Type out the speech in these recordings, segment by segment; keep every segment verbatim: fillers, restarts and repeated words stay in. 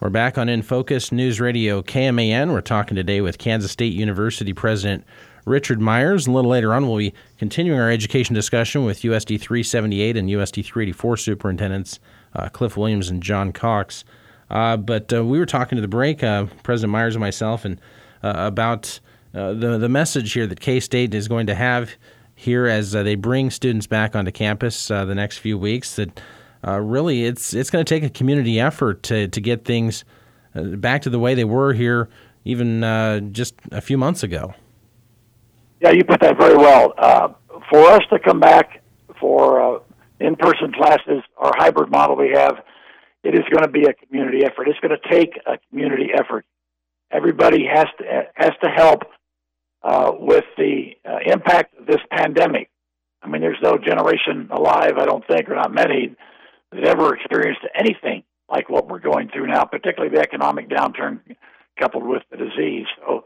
We're back on In Focus News Radio K M A N. We're talking today with Kansas State University President Richard Myers. A little later on, we'll be continuing our education discussion with U S D three seventy-eight and U S D three eighty-four superintendents uh, Cliff Williams and John Cox. Uh, but uh, we were talking to the break, uh, President Myers and myself, and uh, about uh, the the message here that K-State is going to have here as uh, they bring students back onto campus uh, the next few weeks. That uh, really it's it's going to take a community effort to to get things uh, back to the way they were here even uh, just a few months ago. Yeah, you put that very well. Uh, for us to come back for uh, in-person classes, our hybrid model we have, it is going to be a community effort. It's going to take a community effort. Everybody has to has to help uh, with the uh, impact of this pandemic. I mean, there's no generation alive, I don't think, or not many, that ever experienced anything like what we're going through now, particularly the economic downturn coupled with the disease. So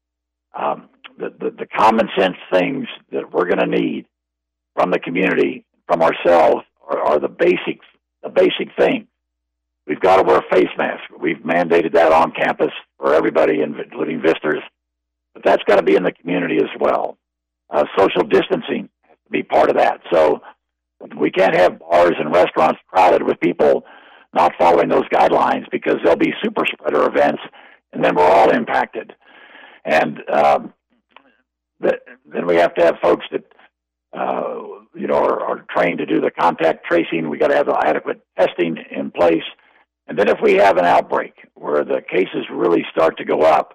um, the, the, the common sense things that we're going to need from the community, from ourselves, are, are the basic the basic things. We've got to wear face masks. We've mandated that on campus for everybody, including visitors. But that's got to be in the community as well. Uh, social distancing has to be part of that. So we can't have bars and restaurants crowded with people not following those guidelines, because there'll be super spreader events, and then we're all impacted. And um, th- then we have to have folks that uh, you know are, are trained to do the contact tracing. We got to have adequate testing in place. And then if we have an outbreak where the cases really start to go up,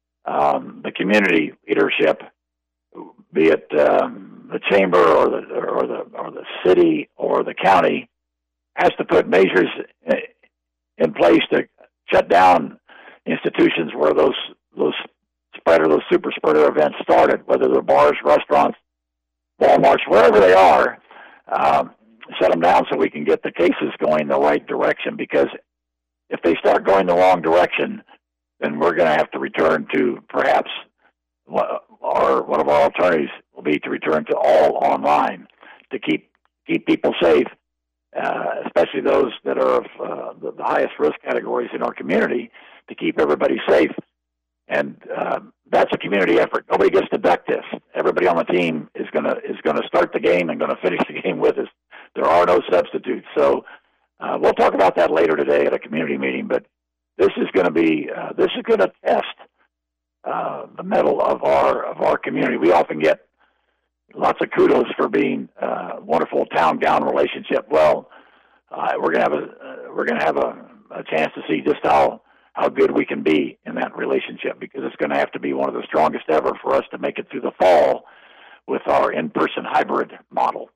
um, the community leadership, be it um, the chamber or the or the or the city or the county, has to put measures in place to shut down institutions where those those spreader those super spreader events started, whether they're bars, restaurants, Walmarts, wherever they are. Um, shut them down so we can get the cases going the right direction, because if they start going the wrong direction, then we're going to have to return to perhaps our, one of our alternatives will be to return to all online to keep keep people safe, uh, especially those that are of uh, the, the highest risk categories in our community, to keep everybody safe. And uh, that's a community effort. Nobody gets to duck this. Everybody on the team is going to is going to start the game and going to finish the game with us. There are no substitutes. So Uh, we'll talk about that later today at a community meeting, but this is going to be uh, this is going to test uh, the mettle of our of our community. We often get lots of kudos for being a wonderful town-gown relationship. Well, uh, we're going to have a uh, we're going to have a, a chance to see just how how good we can be in that relationship, because it's going to have to be one of the strongest ever for us to make it through the fall with our in-person hybrid model.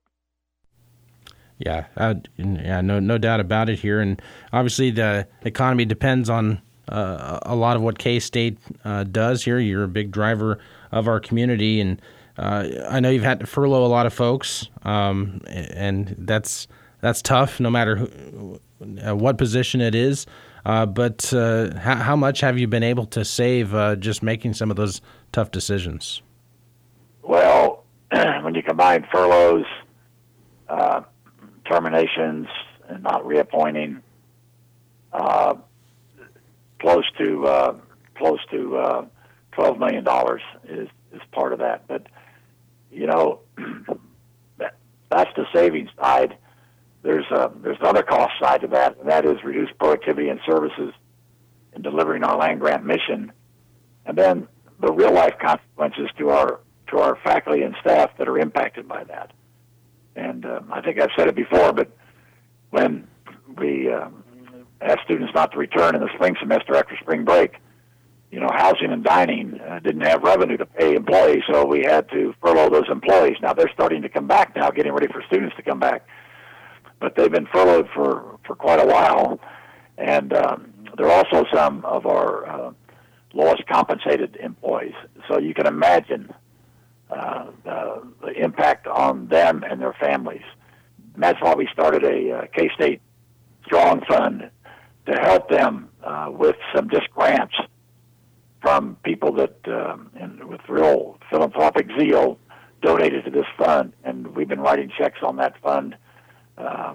Yeah, uh, yeah, no, no doubt about it here, and obviously the economy depends on uh, a lot of what K-State uh, does here. You're a big driver of our community, and uh, I know you've had to furlough a lot of folks, um, and that's that's tough, no matter who, uh, what position it is. Uh, but uh, how, how much have you been able to save uh, just making some of those tough decisions? Well, when you combine furloughs, Uh, terminations, and not reappointing, uh, close to uh, close to uh, twelve million dollars is, is part of that. But you know, that, that's the savings side. There's a, there's another cost side to that, and that is reduced productivity and services in delivering our land grant mission, and then the real life consequences to our to our faculty and staff that are impacted by that. And um, I think I've said it before, but when we um, asked students not to return in the spring semester after spring break, you know, housing and dining uh, didn't have revenue to pay employees, so we had to furlough those employees. Now they're starting to come back now, getting ready for students to come back. But they've been furloughed for, for quite a while. And um, there are also some of our uh, lowest compensated employees. So you can imagine uh, the, the impact on them and their families. And that's why we started a uh, K-State Strong Fund to help them uh, with some just grants from people that, um, and with real philanthropic zeal, donated to this fund. And we've been writing checks on that fund um,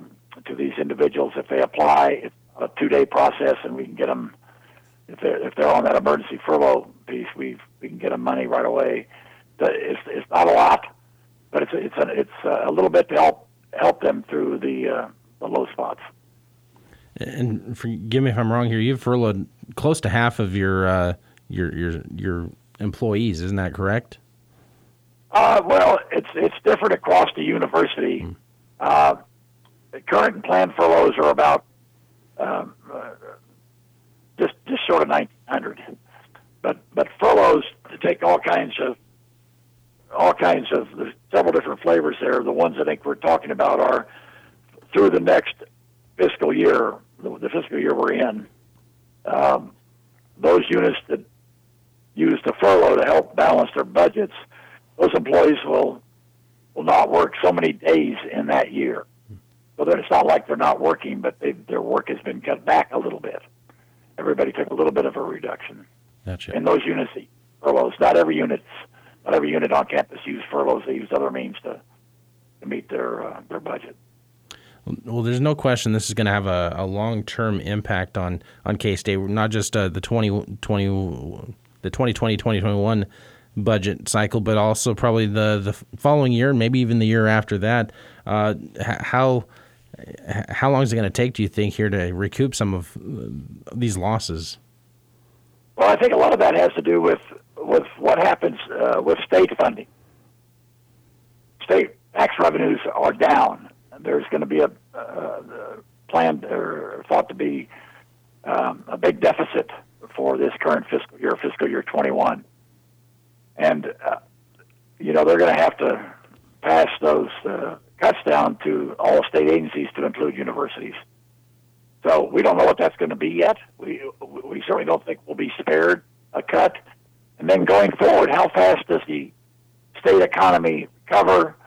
to these individuals if they apply. It's a two-day process, and we can get them if they're if they're on that emergency furlough piece. We we can get them money right away. It's it's not a lot, but it's it's a, it's a little bit to help help them through the uh, the low spots. And forgive me if I'm wrong here. You've furloughed close to half of your uh, your your your employees, isn't that correct? Uh, well, it's it's different across the university. Mm. Uh, the current and planned furloughs are about um, uh, just just short of nineteen hundred, but but furloughs to take all kinds of all kinds of there's several different flavors there. The ones I think we're talking about are through the next fiscal year, the, the fiscal year we're in. Um, those units that use the furlough to help balance their budgets, those employees will will not work so many days in that year. So that it's not like they're not working, but they, their work has been cut back a little bit. Everybody took a little bit of a reduction. Gotcha. In those units, furloughs. Not every unit, not every unit on campus used furloughs. They used other means to to meet their uh, their budget. Well, there's no question this is going to have a, a long-term impact on, on K-State, not just uh, the twenty twenty, the twenty twenty twenty twenty-one budget cycle, but also probably the, the following year, and maybe even the year after that. Uh, how how long is it going to take, do you think, here to recoup some of these losses? Well, I think a lot of that has to do with with what happens uh, with state funding. State tax revenues are down. There's going to be a uh, planned or thought to be um, a big deficit for this current fiscal year, fiscal year twenty-one. And, uh, you know, they're going to have to pass those uh, cuts down to all state agencies to include universities. So we don't know what that's going to be yet. We we certainly don't think we'll be spared a cut. And then going forward, how fast does the state economy recover?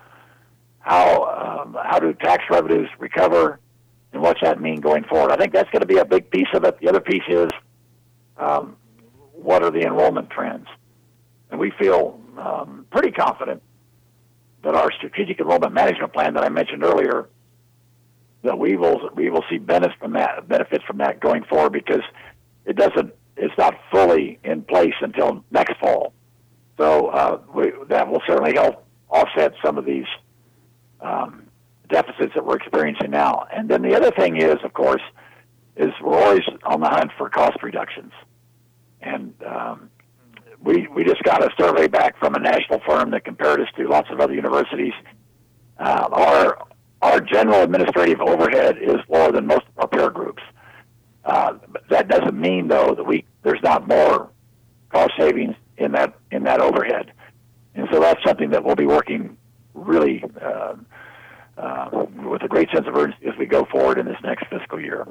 How um, how do tax revenues recover? And what's that mean going forward? I think that's going to be a big piece of it. The other piece is um, what are the enrollment trends? And we feel um, pretty confident that our strategic enrollment management plan that I mentioned earlier, that we will we will see benefits from that benefits from that going forward, because it doesn't it's not fully in place until next fall. So uh, we, that will certainly help offset some of these um, deficits that we're experiencing now. And then the other thing is, of course, is we're always on the hunt for cost reductions. And um, we we just got a survey back from a national firm that compared us to lots of other universities. Uh, our our general administrative overhead is lower than most of our peer groups. Uh, but that doesn't mean, though, that we there's not more cost savings in that in that overhead. And so that's something that we'll be working really uh, uh, with a great sense of urgency as we go forward in this next fiscal year.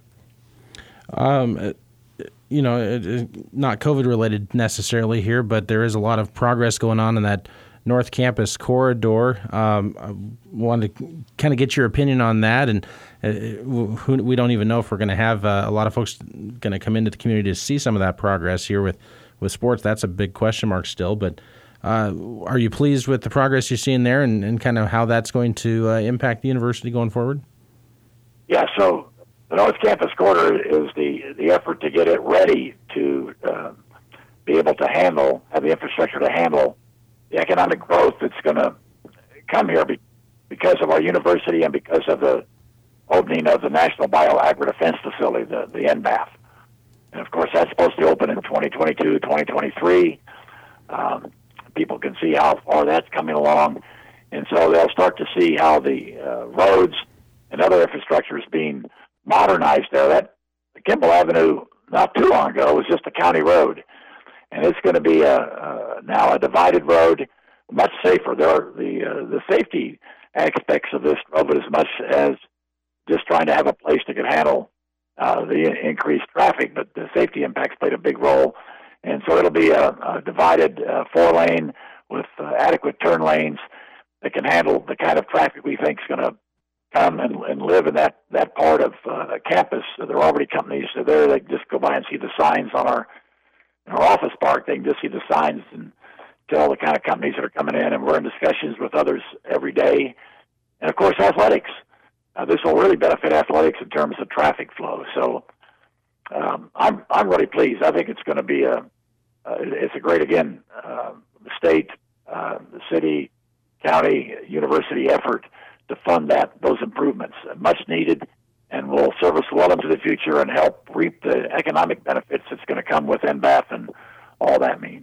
Um. You know, it, it, not COVID related necessarily here, but there is a lot of progress going on in that North Campus corridor. Um, I wanted to kind of get your opinion on that, and uh, who, we don't even know if we're going to have uh, a lot of folks going to come into the community to see some of that progress here with, with sports. That's a big question mark still, but uh, are you pleased with the progress you're seeing there, and, and kind of how that's going to uh, impact the university going forward? Yeah, so the North Campus corridor is the, the effort to get it ready to uh, be able to handle, have the infrastructure to handle the economic growth that's going to come here be, because of our university and because of the opening of the National Bio-Agri-Defense Facility, the, the N B A F. And, of course, that's supposed to open in twenty twenty-two, twenty twenty-three. Um, people can see how far that's coming along. And so they'll start to see how the uh, roads and other infrastructure is being modernized there. That Kimball Avenue, not too long ago, was just a county road, and it's going to be a, a now a divided road, much safer. There are the uh, the safety aspects of this of it as much as just trying to have a place that could handle uh, the increased traffic, but the safety impacts played a big role, and so it'll be a, a divided uh, four lane with uh, adequate turn lanes that can handle the kind of traffic we think is going to come and, and live in that, that part of uh, campus. So there are already companies that are there. They can just go by and see the signs on our in our office park. They can just see the signs and tell the kind of companies that are coming in. And we're in discussions with others every day. And, of course, athletics. uh, this will really benefit athletics in terms of traffic flow. So um, I'm I'm really pleased. I think it's going to be a uh, it's a great again uh, state, uh, the city, county, university effort to fund that those improvements, much needed, and will serve us well into the future and help reap the economic benefits that's going to come with N B A F and all that means.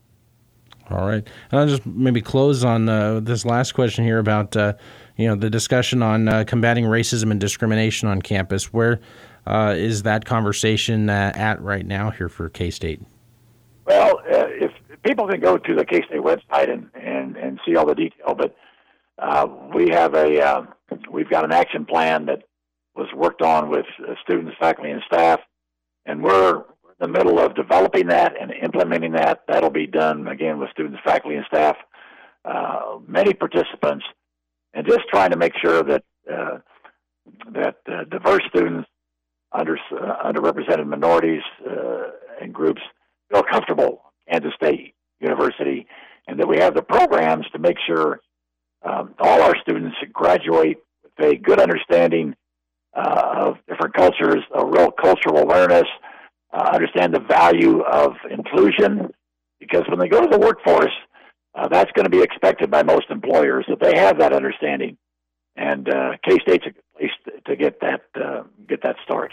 All right. And I'll just maybe close on uh, this last question here about uh, you know the discussion on uh, combating racism and discrimination on campus. Where uh, is that conversation uh, at right now here for K-State? Well, uh, if people can go to the K-State website and, and, and see all the detail, but uh, we have a uh, we've got an action plan that was worked on with uh, students, faculty, and staff, and we're in the middle of developing that and implementing that. That'll be done, again, with students, faculty, and staff, uh, many participants, and just trying to make sure that uh, that uh, diverse students, under, uh, underrepresented minorities uh, and groups feel comfortable at Kansas State University, and that we have the programs to make sure um, all our students graduate with a good understanding Uh, of different cultures, a real cultural awareness, uh, understand the value of inclusion, because when they go to the workforce, uh, that's going to be expected by most employers, that they have that understanding. And uh, K-State's a good place to, to get that uh, get that start.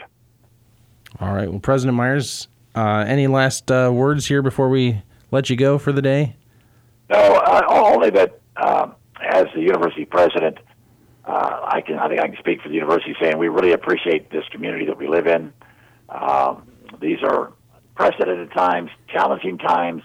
All right. Well, President Myers, uh, any last uh, words here before we let you go for the day? No, uh, only that um, as the university president, Uh, I can. I think I can speak for the university, saying we really appreciate this community that we live in. Um, these are unprecedented times, challenging times.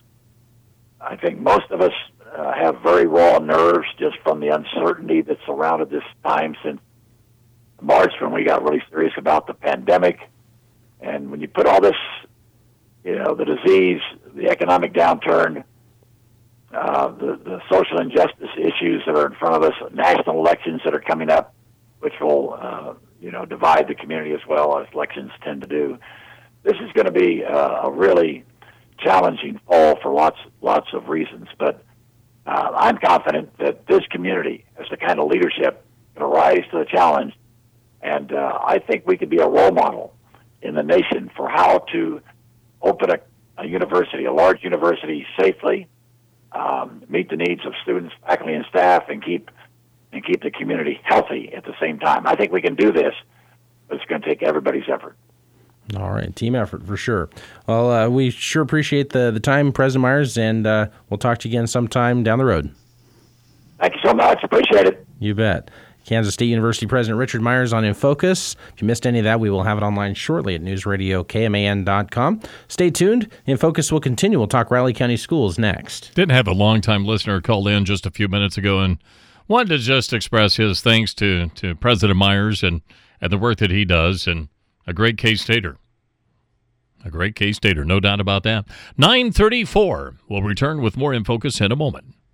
I think most of us uh, have very raw nerves just from the uncertainty that surrounded this time since March, when we got really serious about the pandemic. And when you put all this, you know, the disease, the economic downturn, Uh, the, the social injustice issues that are in front of us, national elections that are coming up, which will, uh, you know, divide the community as well, as elections tend to do. This is going to be uh, a really challenging fall for lots, lots of reasons. But uh, I'm confident that this community has the kind of leadership that will rise to the challenge, and uh, I think we could be a role model in the nation for how to open a, a university, a large university, safely. Um, meet the needs of students, faculty, and staff, and keep and keep the community healthy at the same time. I think we can do this, but it's going to take everybody's effort. All right, team effort for sure. Well, uh, we sure appreciate the, the time, President Myers, and uh, we'll talk to you again sometime down the road. Thank you so much. Appreciate it. You bet. Kansas State University President Richard Myers on In Focus. If you missed any of that, we will have it online shortly at news radio K M A N dot com. Stay tuned. In Focus will continue. We'll talk Riley County Schools next. Didn't have a longtime listener call in just a few minutes ago and wanted to just express his thanks to, to President Myers and, and the work that he does, and a great K-Stater. A great K-Stater, no doubt about that. nine thirty-four. We'll return with more In Focus in a moment.